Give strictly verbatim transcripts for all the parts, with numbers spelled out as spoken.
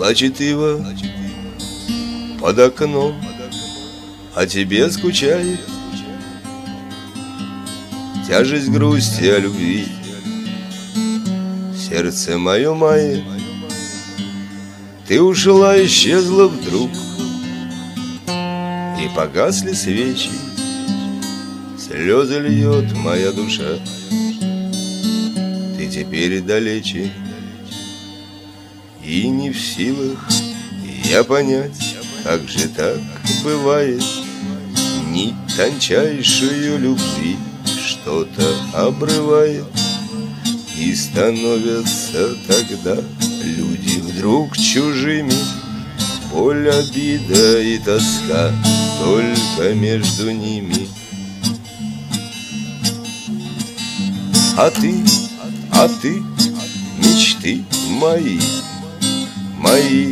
Плачет ива под окном, о тебе скучает. Тяжесть грусти о любви сердце мое мает. Ты ушла, исчезла вдруг, и погасли свечи. Слезы льет моя душа, ты теперь далече. И не в силах я понять, как же так бывает. Нить тончайшую любви что-то обрывает, и становятся тогда люди вдруг чужими. Боль, обида и тоска только между ними. А ты, а ты, мечты мои, мои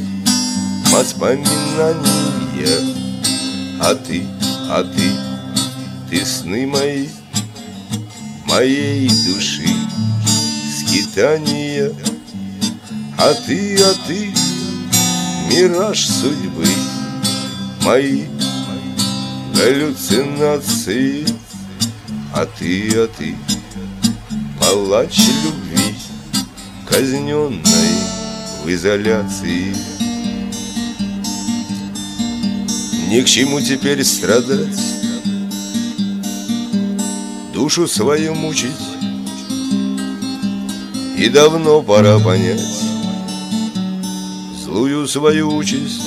воспоминания. А ты, а ты, ты сны мои, моей души скитания. А ты, а ты, мираж судьбы, мои галлюцинации. А ты, а ты, палач любви, казненной в изоляции. Ни к чему теперь страдать, душу свою мучить, и давно пора понять злую свою участь.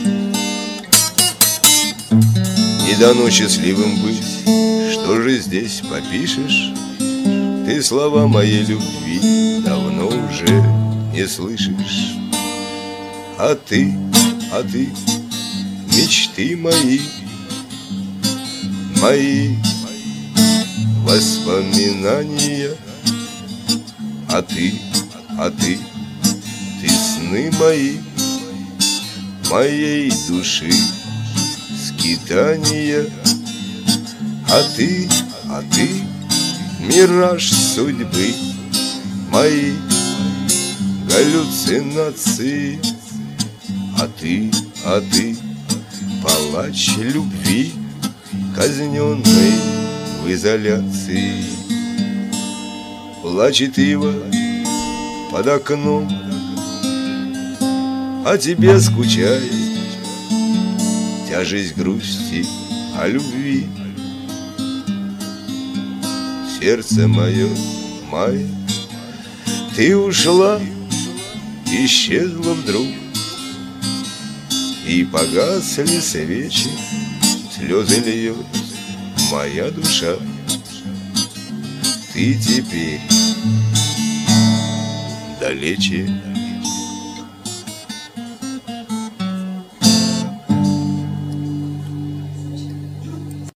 Не дано счастливым быть, что же здесь попишешь? Ты слова моей любви давно уже не слышишь. А ты, а ты, мечты мои, мои воспоминания. А ты, а ты, ты сны мои, моей души скитания. А ты, а ты, мираж судьбы, мои галлюцинации. А ты, а ты, палач любви, казненной в изоляции. Плачет ива под окном, о тебе скучает. Тяжесть грусти о любви сердце мое мает. Ты ушла, исчезла вдруг, и погасли свечи. Слезы льет моя душа, ты теперь далече.